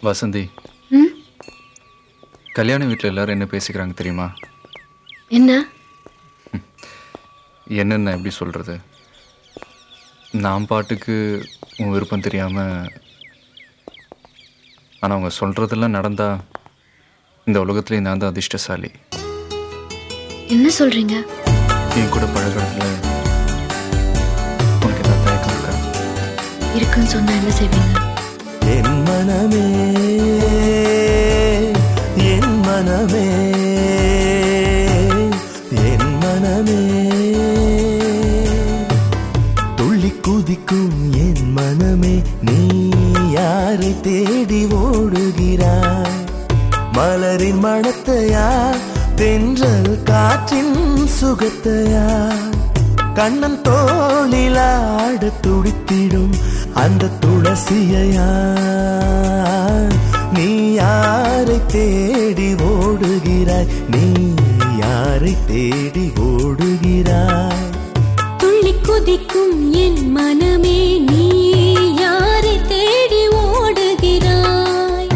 வசந்தி, கல்யாண வீட்டில் எல்லாரும் என்ன பேசிக்கிறாங்க தெரியுமா? என்ன? என்னென்ன எப்படி சொல்கிறது? நான் பாட்டுக்கு உன் விருப்பம் தெரியாமல், ஆனால் அவங்க சொல்கிறதெல்லாம் நடந்தா இந்த உலகத்துலேயே நான் தான் அதிர்ஷ்டசாலி. என்ன சொல்கிறீங்க? என் கூட பழகிறதுல உனக்கு ஏதாவது தயக்கம் இருக்கா? இருக்குன்னு சொன்னால் என்ன செய்வீங்க? என் மனமே, என் மனமே, என் மனமே, துள்ளி குதிக்கும் என் மனமே, நீ யாரை தேடி ஓடுகிறாய்? மலரின் மணத்தையா, தென்றல் காற்றின் சுகத்தையா, கண்ணன் தோளிலாட துடித்திடும் அந்த துளசியையா, நீ யாரை தேடி ஓடுகிறாய்? நீ யாரை தேடி ஓடுகிறாய்? துள்ளி குதிக்கும் என் மனமே, நீ யாரை தேடி ஓடுகிறாய்?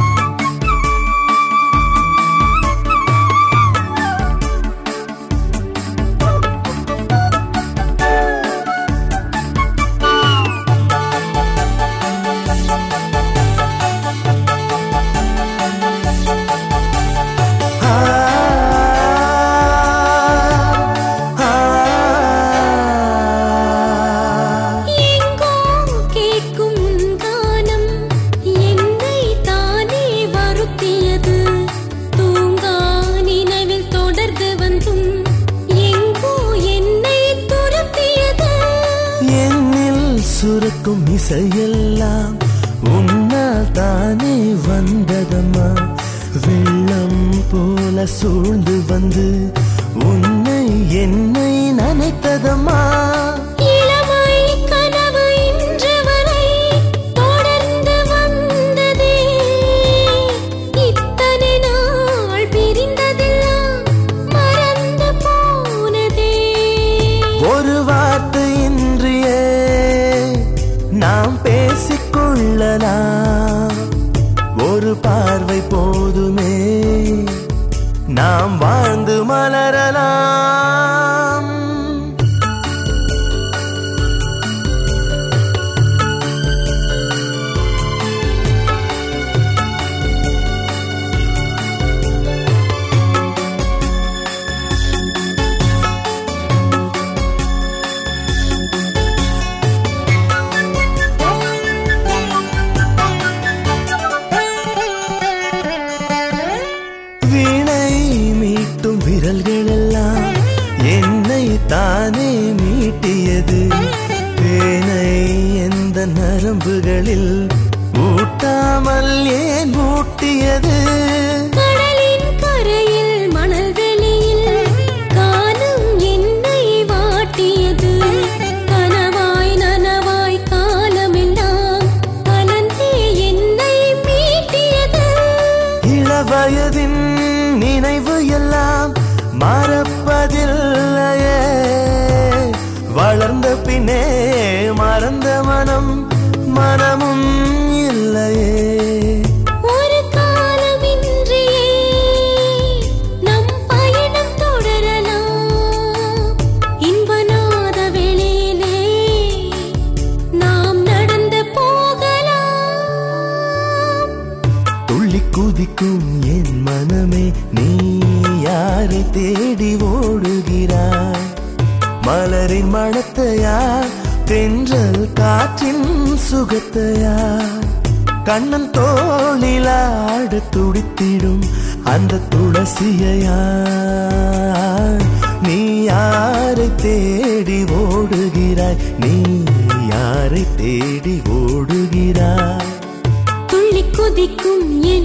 சுரக்கும் இசையெல்லாம் உன்னால் தானே வந்ததம்மா, வெள்ளம் போல சூழ்ந்து வந்து உன்னை என்னை நனைத்ததம்மா. இளமை கனவு இன்று வரை தொடர்ந்து வந்ததே, இத்தனை நாள் பிரிந்ததெல்லாம் மறந்து போனதே. ஒரு வார்த்தையின்றியே நாம் பேசிக்கொள்ளலாம், ஒரு பார்வை போதுமே நாம் வாழ்ந்து மலரலாம். விரல்கள் எல்லாம் என்னை தானே மீட்டியது, தேனை எந்த நரம்புகளில் ஊட்டாமல் ஏன் ஊட்டியது? கடலின் கரையில் மணல் வெளியில் காணும் என்னை வாட்டியது, கனவாய் நனவாய் காலமெல்லாம் கலந்தே என்னை மீட்டியது. இளவயதின் நினைவு எல்லாம் மறப்பதில்லையே, வளர்ந்த பின்னே மறந்த மனம் மனமும் இல்லையே. ஒரு காலமின்றியே நம் பயணம் தொடரலாம், இன்பநாத வெளியிலே நாம் நடந்து போகலாம். துள்ளி குதிக்கும் என் மனமே, நீ யாரை தேடி ஓடுகிறாய்? மலரின் மணத்தையா, தென்றல் காற்றின் சுகத்தையா, கண்ணன் தோளிலாட துடித்திடும் அந்த துளசியையா, நீ யாரை தேடி ஓடுகிறாய்? நீ யாரை தேடி ஓடுகிறாய்? துள்ளி குதிக்கும்